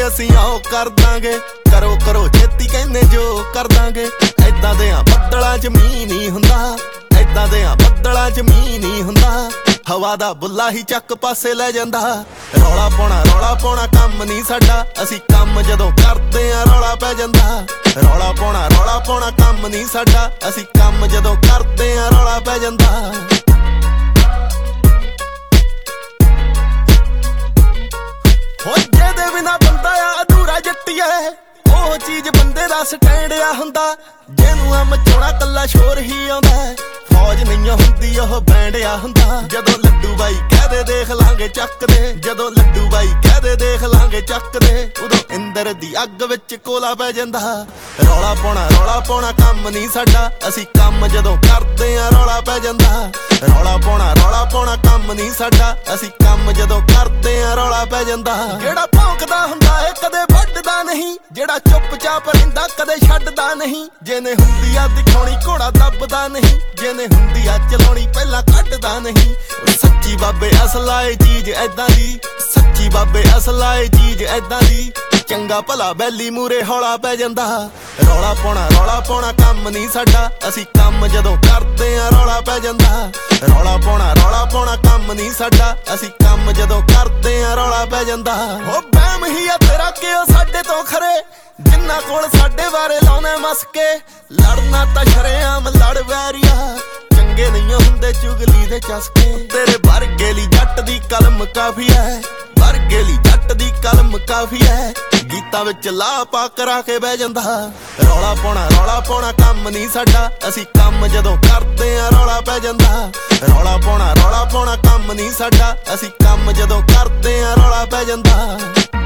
ਅਸੀਂ ਆਓ ਕਰ ਦਾਂਗੇ, ਕਰੋ ਕਰੋ ਛੇਤੀ ਕਹਿੰਦੇ ਜੋ ਕਰ ਦਾਂਗੇ। ਏਦਾਂ ਦੇ ਆ ਬੱਦਲਾਂ 'ਚ ਮੀਂਹ ਨਹੀਂ ਹੁੰਦਾ, ਏਦਾਂ ਦੇ ਆ ਬੱਦਲਾਂ 'ਚ ਮੀਂਹ ਨਹੀਂ ਹੁੰਦਾ। ਹਵਾ ਦਾ ਬੁੱਲਾ ਹੀ ਚੱਕ ਪਾਸੇ ਲੈ ਜਾਂਦਾ। ਰੌਲਾ ਪਾਉਣਾ ਕੰਮ ਨਹੀਂ ਸਾਡਾ, ਅਸੀਂ ਕੰਮ ਜਦੋਂ ਕਰਦੇ ਆ ਰੌਲਾ ਪੈ ਜਾਂਦਾ। ਰੌਲਾ ਪਾਉਣਾ ਕੰਮ ਨਹੀਂ ਸਾਡਾ, ਅਸੀਂ ਕੰਮ ਜਦੋਂ ਕਰਦੇ ਆ ਰੌਲਾ ਪੈ ਜਾਂਦਾ। ਹੋ ਜਿਹਦੇ ਬਿਨਾ ਬੰਦਾ ਆ ਅਧੂਰਾ ਜੱਟੀਏ, ਉਹ ਚੀਜ਼ ਬੰਦੇ ਦਾ ਸਟੈਂਡ ਆ ਹੁੰਦਾ। ਜਿਹਨੂੰ ਆ ਮਚਾਉਣਾ ਕੱਲਾ ਸ਼ੋਰ ਹੀ ਆਉਂਦਾ, ਫੌਜ ਨਹੀਂ ਹੁੰਦੀ ਉਹ ਬੈਂਡ ਆ ਹੁੰਦਾ। ਜਦੋਂ ਲੱਡੂ ਬਾਈ ਕਹਦੇ ਦੇਖ ਲਾਂਗੇ ਚੱਕਦੇ, ਜਦੋਂ ਲੱਡੂ ਬਾਈ ਕਹਦੇ ਦੇਖ ਲਾਂਗੇ ਚੱਕਦੇ, ਉਦੋਂ ਇੰਦਰ ਦੀ ਅੱਗ ਵਿੱਚ ਕੋਲਾ ਪੈ ਜਾਂਦਾ। ਰੌਲਾ ਪਾਉਣਾ ਕੰਮ ਨਹੀਂ ਸਾਡਾ, ਅਸੀਂ ਕੰਮ ਜਦੋਂ ਕਰਦੇ ਆ ਰੌਲਾ ਪੈ ਜਾਂਦਾ। ਰੌਲਾ ਪਾਉਣਾ ਕੰਮ ਨਹੀਂ ਸਾਡਾ, ਅਸੀਂ ਕੰਮ ਜਦੋਂ ਕਰਦੇ ਆ ਰੌਲਾ ਪੈ ਜਾਂਦਾ। ਜਿਹੜਾ ਭੌਂਕਦਾ ਹੁੰਦਾ ਏ ਕਦੇ ਵੱਢਦਾ ਨਹੀਂ, ਜਿਹੜਾ ਚੁੱਪਚਾਪ ਰਹਿੰਦਾ ਕਦੇ ਛੱਡਦਾ ਨਹੀਂ। ਜਿਹਨੇ ਹੁੰਦੀ ਆ ਦਿਖਾਉਣੀ ਘੋੜਾ ਦੱਬਦਾ ਨਹੀਂ, ਜਿਹਨੇ ਹੁੰਦੀ ਆ ਚਲਾਉਣੀ ਪਹਿਲਾਂ ਕੱਢਦਾ ਨਹੀਂ। ਸੱਚੀ ਬਾਬੇ ਅਸਲਾ ਏ ਚੀਜ਼ ਏਦਾਂ ਦੀ, ਸੱਚੀ ਬਾਬੇ ਅਸਲਾ ਏ ਚੀਜ਼ ਏਦਾਂ ਦੀ। ਚੰਗਾ ਭਲਾ ਬੈਲੀ ਮੂਰੇ ਹੌਲਾ ਪੈ ਜਾਂਦਾ। ਰੌਲਾ ਪਾਉਣਾ ਕੰਮ ਨਹੀਂ ਸਾਡਾ, ਅਸੀਂ ਕੰਮ ਜਦੋਂ ਕਰਦੇ ਆ ਰੌਲਾ ਪੈ ਜਾਂਦਾ। ਰੌਲਾ ਪਾਉਣਾ ਕੰਮ ਨਹੀਂ ਸਾਡਾ, ਅਸੀਂ ਕੰਮ ਜਦੋਂ ਕਰਦੇ ਆ ਰੌਲਾ ਪੈ ਜਾਂਦਾ। ਉਹ ਬਹਿਮ ਹੀ ਆ ਤੇਰਾ ਕਿ ਉਹ ਸਾਡੇ ਤੋਂ ਖਰੇ, ਜਿੰਨਾ ਕੋਲ ਸਾਡੇ ਬਾਰੇ ਲਾਉਣੇ ਮਸਕੇ। ਲੜਨਾ ਤਾਂ ਸ਼ਰੇਆਮ ਲੜ ਵੈਰੀਆ, ਚੰਗੇ ਨਹੀਂ ਹੁੰਦੇ ਚੁਗਲੀ ਦੇ ਚਸਕੇ। ਤੇਰੇ ਵਰਗੇ ਲਈ ਜੱਟ ਦੀ ਕਲਮ ਕਾਫੀ ਹੈ, ਵਰਗੇ ਲਈ ਜੱਟ ਦੀ ਕਲਮ ਕਾਫੀ ਹੈ। ਗੀਤਾਂ ਵਿੱਚ ਲਾ ਪਾ ਕਰਾ ਕੇ ਬਹਿ ਜਾਂਦਾ। ਰੌਲਾ ਪਾਉਣਾ ਕੰਮ ਨਹੀਂ ਸਾਡਾ, ਅਸੀਂ ਕੰਮ ਜਦੋਂ ਕਰਦੇ ਆ ਰੌਲਾ ਪੈ ਜਾਂਦਾ। ਰੌਲਾ ਪਾਉਣਾ ਕੰਮ ਨਹੀਂ ਸਾਡਾ, ਅਸੀਂ ਕੰਮ ਜਦੋਂ ਕਰਦੇ ਆ ਰੌਲਾ ਪੈ ਜਾਂਦਾ।